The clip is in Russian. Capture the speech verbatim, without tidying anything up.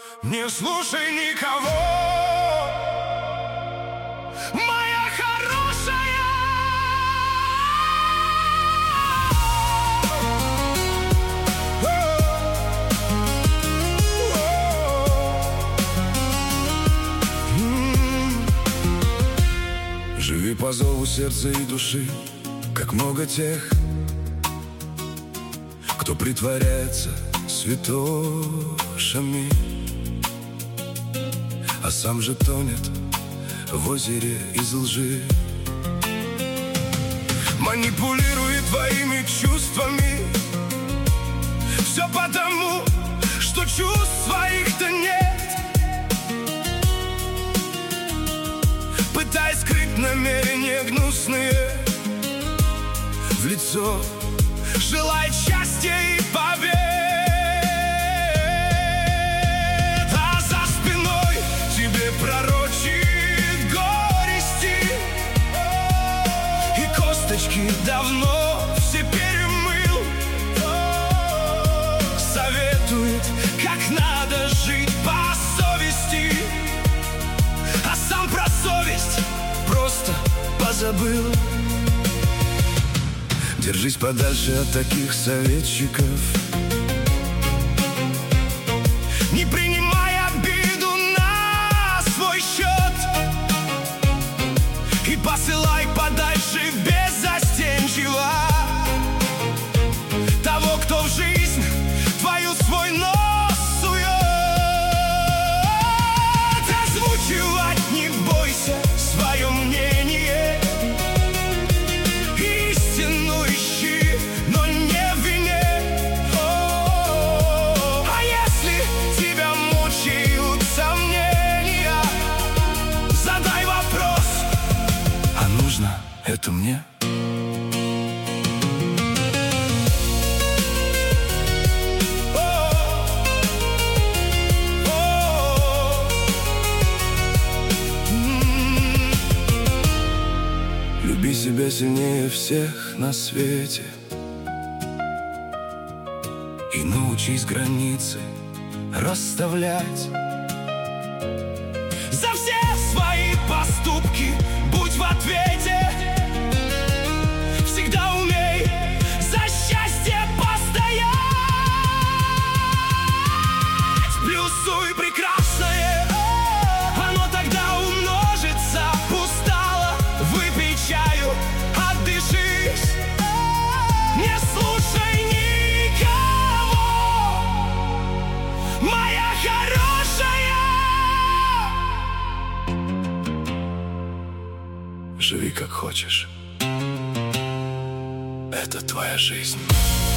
Не слушай никого, моя хорошая. Живи по зову сердца и души, как много тех, кто притворяется святошами, а сам же тонет в озере из лжи. Манипулирует твоими чувствами, все потому, что чувств своих-то нет. Пытаясь скрыть намерения гнусные в лицо, желает счастья и побед. А за спиной тебе пророчит горести, и косточки давно все перемыл. Советует, как надо жить по совести, а сам про совесть просто позабыл. Держись подальше от таких советчиков, не принимай обиду на свой счет, и посылай подальше беззастенчиво того, кто в жизнь твою свой нос сует. Озвучивать не бойся свое мнение, это мне? Люби себя сильнее всех на свете и научись границы расставлять. За все свои поступки будь в ответе. Всегда умей за счастье постоять. Плюсуй прекрасное, оно тогда умножится. Устала, выпей чаю, отдышись. Не слушай никого, моя хорошая. Живи как хочешь, это твоя жизнь.